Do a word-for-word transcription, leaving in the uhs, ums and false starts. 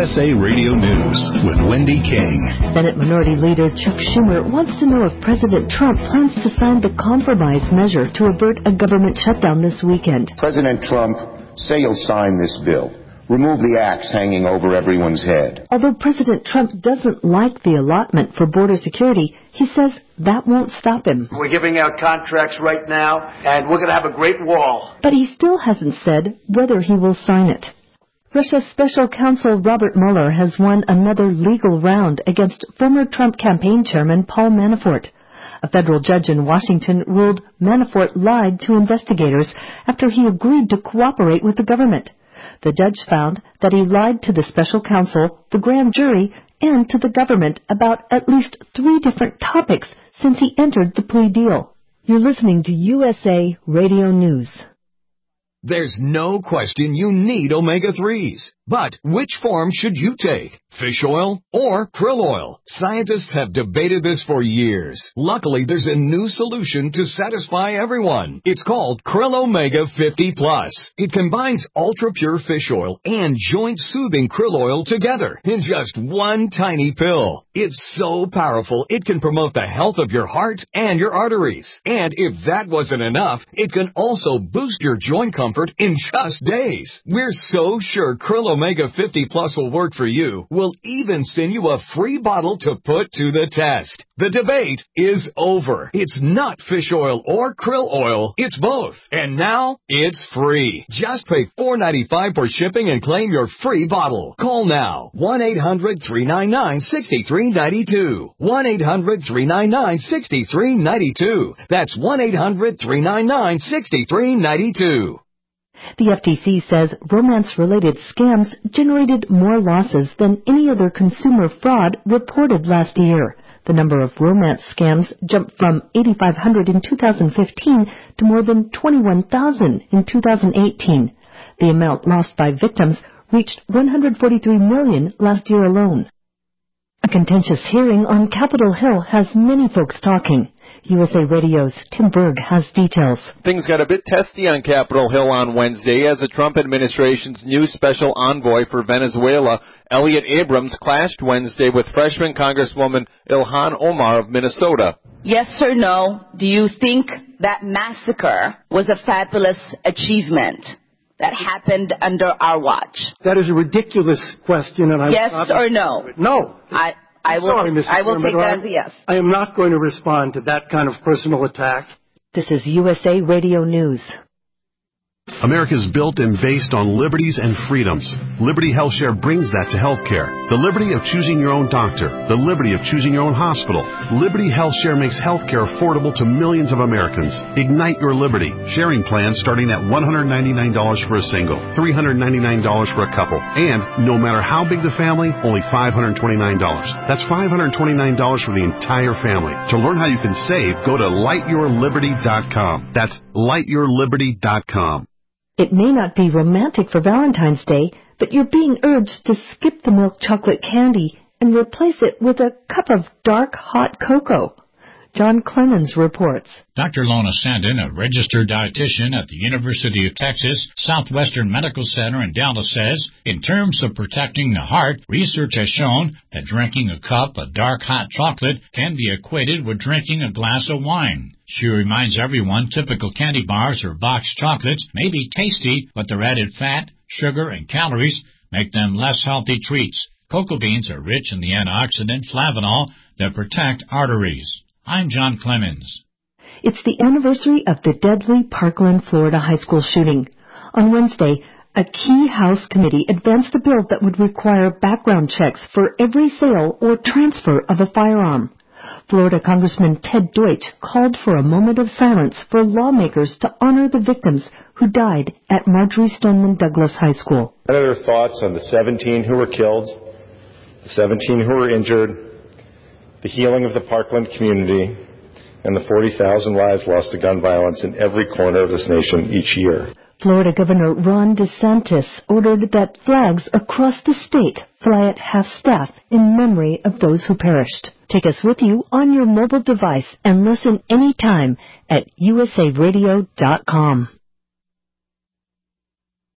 S A Radio News with Wendy King. Senate Minority Leader Chuck Schumer wants to know if President Trump plans to sign the compromise measure to avert a government shutdown this weekend. President Trump, say you'll sign this bill. Remove the axe hanging over everyone's head. Although President Trump doesn't like the allotment for border security, he says that won't stop him. We're giving out contracts right now, and we're going to have a great wall. But he still hasn't said whether he will sign it. Russia's special counsel Robert Mueller has won another legal round against former Trump campaign chairman Paul Manafort. A federal judge in Washington ruled Manafort lied to investigators after he agreed to cooperate with the government. The judge found that he lied to the special counsel, the grand jury, and to the government about at least three different topics since he entered the plea deal. You're listening to U S A Radio News. There's no question you need omega threes. But which form should you take? Fish oil or krill oil? Scientists have debated this for years. Luckily, there's a new solution to satisfy everyone. It's called Krill Omega fifty plus. It combines ultra-pure fish oil and joint-soothing krill oil together in just one tiny pill. It's so powerful, it can promote the health of your heart and your arteries. And if that wasn't enough, it can also boost your joint comfort in just days. We're so sure Krill Omega fifty plus will work for you. We'll even send you a free bottle to put to the test. The debate is over. It's not fish oil or krill oil. It's both. And now it's free. Just pay four dollars and ninety-five cents for shipping and claim your free bottle. Call now. one eight hundred three nine nine six three nine two. one eight hundred three nine nine six three nine two. That's one eight hundred three nine nine six three nine two. The F T C says romance-related scams generated more losses than any other consumer fraud reported last year. The number of romance scams jumped from eight thousand five hundred in two thousand fifteen to more than twenty-one thousand in two thousand eighteen. The amount lost by victims reached one hundred forty-three million dollars last year alone. A contentious hearing on Capitol Hill has many folks talking. U S A Radio's Tim Berg has details. Things got a bit testy on Capitol Hill on Wednesday as the Trump administration's new special envoy for Venezuela, Elliott Abrams, clashed Wednesday with freshman Congresswoman Ilhan Omar of Minnesota. Yes or no, do you think that massacre was a fabulous achievement that happened under our watch? That is a ridiculous question, and I yes or no? No. I I will. Sorry, Mister I will Chairman, take that as a yes. I am not going to respond to that kind of personal attack. This is U S A Radio News. America is built and based on liberties and freedoms. Liberty HealthShare brings that to healthcare. The liberty of choosing your own doctor. The liberty of choosing your own hospital. Liberty HealthShare makes healthcare affordable to millions of Americans. Ignite your liberty. Sharing plans starting at one hundred ninety-nine dollars for a single, three hundred ninety-nine dollars for a couple, and no matter how big the family, only five hundred twenty-nine dollars. That's five hundred twenty-nine dollars for the entire family. To learn how you can save, go to light your liberty dot com. That's light your liberty dot com. It may not be romantic for Valentine's Day, but you're being urged to skip the milk chocolate candy and replace it with a cup of dark, hot cocoa. John Clemens reports. Doctor Lona Sandin, a registered dietitian at the University of Texas Southwestern Medical Center in Dallas, says, in terms of protecting the heart, research has shown that drinking a cup of dark, hot chocolate can be equated with drinking a glass of wine. She reminds everyone typical candy bars or boxed chocolates may be tasty, but their added fat, sugar, and calories make them less healthy treats. Cocoa beans are rich in the antioxidant flavanol that protect arteries. I'm John Clemens. It's the anniversary of the deadly Parkland, Florida high school shooting. On Wednesday, a key House committee advanced a bill that would require background checks for every sale or transfer of a firearm. Florida Congressman Ted Deutsch called for a moment of silence for lawmakers to honor the victims who died at Marjory Stoneman Douglas High School. Senator, thoughts on the seventeen who were killed, the seventeen who were injured, the healing of the Parkland community, and the forty thousand lives lost to gun violence in every corner of this nation each year. Florida Governor Ron DeSantis ordered that flags across the state fly at half-staff in memory of those who perished. Take us with you on your mobile device and listen anytime at U S A radio dot com.